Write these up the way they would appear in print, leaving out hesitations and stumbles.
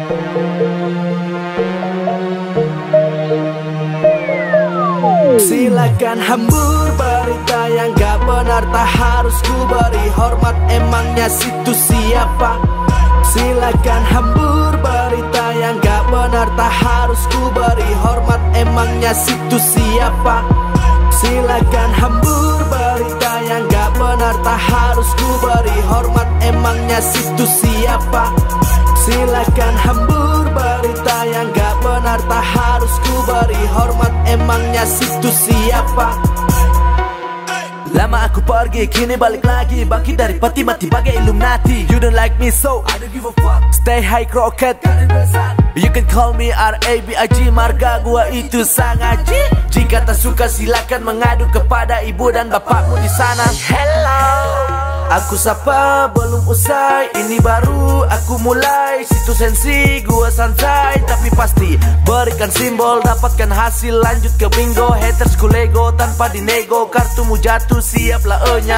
Silakan hambur berita yang gak benar, tak harus ku beri hormat, emangnya situ siapa? Silakan hambur berita yang gak benar, tak harus ku beri hormat, emangnya situ siapa? Silakan hambur berita yang gak benar, tak harus ku beri hormat, emangnya situ siapa? Silakan hambur berita yang gak benar, tak harus ku beri hormat, emangnya situ siapa? Lama aku pergi, kini balik lagi, bangkit dari peti mati bagai Illuminati. You don't like me so I don't give a fuck. Stay high crooked. You can call me R.A.B.I.G. Marga gua itu sangat G. Jika tak suka silakan mengadu kepada ibu dan bapakmu di sana. Hello, aku sapa belum usai, ini baru aku mulai. Situ sensi gua santai, tapi pasti berikan simbol, dapatkan hasil, lanjut ke bingo. Haters ku lego tanpa dinego, kartumu jatuh siaplah enya.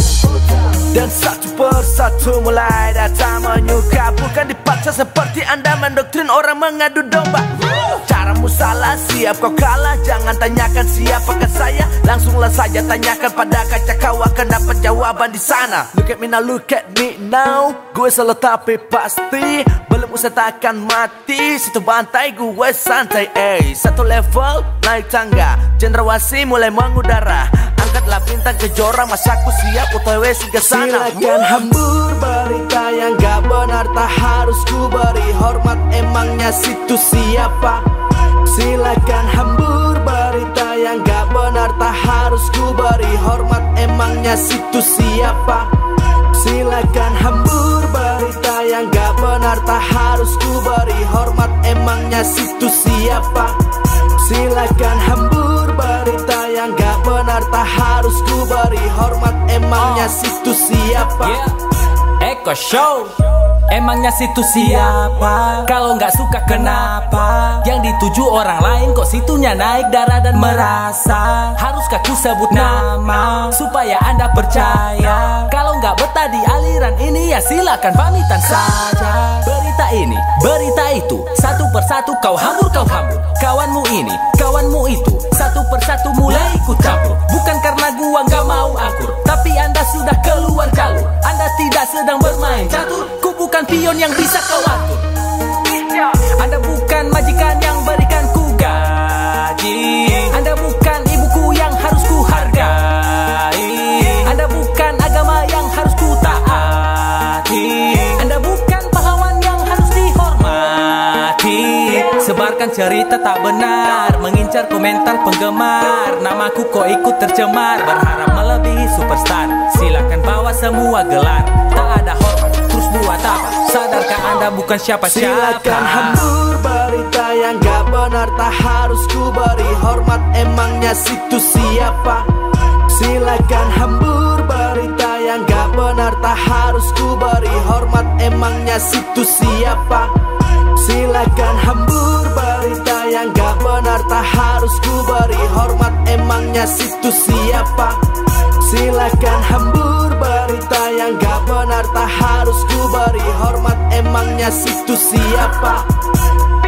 Dan satu persatu mulai datang menyuka, bukan dipaksa seperti anda mendoktrin orang mengadu domba. Caramu salah, siap kau kalah, jangan tanyakan siapakah saya, langsunglah saja tanyakan pada kaca, kau akan dapat jawaban di sana. Look at me now, look at me now, gue selalu tapi pasti belum usah takkan mati, situ bantai gue santai. Satu level naik tangga, cendrawasih mulai mengudara, angkatlah bintang kejora, masaku siap UTW ke sana. Silakan hambur berita yang gak benar, tak harus ku beri hormat, emangnya situ siapa? Silakan hambur berita yang gak benar, tak harus ku beri hormat, emangnya situ siapa? Silakan hambur berita yang gak benar, tak harus ku beri hormat, emangnya situ siapa? Silakan hambur berita yang gak benar, tak harus ku beri hormat, emangnya situ siapa? Eko Show, emangnya situ siapa? Kalau nggak suka kenapa? Yang dituju orang lain kok situnya naik darah dan merasa. Haruskah ku sebut nama supaya anda percaya? Kalau nggak betah di aliran ini ya silakan pamitan saja. Berita ini, berita itu, satu persatu kau hambur, kau hambur. Kawanmu ini, kawanmu itu, satu persatu mulai ikut campur. Bukan karena gua nggak mau akur, tapi anda sudah keluar jalur. Anda tidak sedang bermain catur, ku bukan pion yang bisa kau atur. Anda bukan majikan yang berikan ku gaji, Anda bukan ibuku yang harus ku hargai, Anda bukan agama yang harus ku taati, Anda bukan pahlawan yang harus dihormati. Sebarkan cerita tak benar, mengincar komentar penggemar, namaku kok ikut tercemar, berharap melebihi superstar. Silakan bawa semua gelar, tak ada hormat, terus buat apa? Sadarkah anda bukan siapa-siapa? Silakan hambur berita yang gak benar, tak harus ku beri hormat, emangnya situ siapa? Silakan hambur berita yang gak benar, tak harus ku beri hormat, emangnya situ siapa? Silakan hambur berita yang gak benar, tak harus ku beri hormat, emangnya situ siapa? Silakan hambur berita yang gak benar, tak harus ku beri hormat, emangnya situ siapa?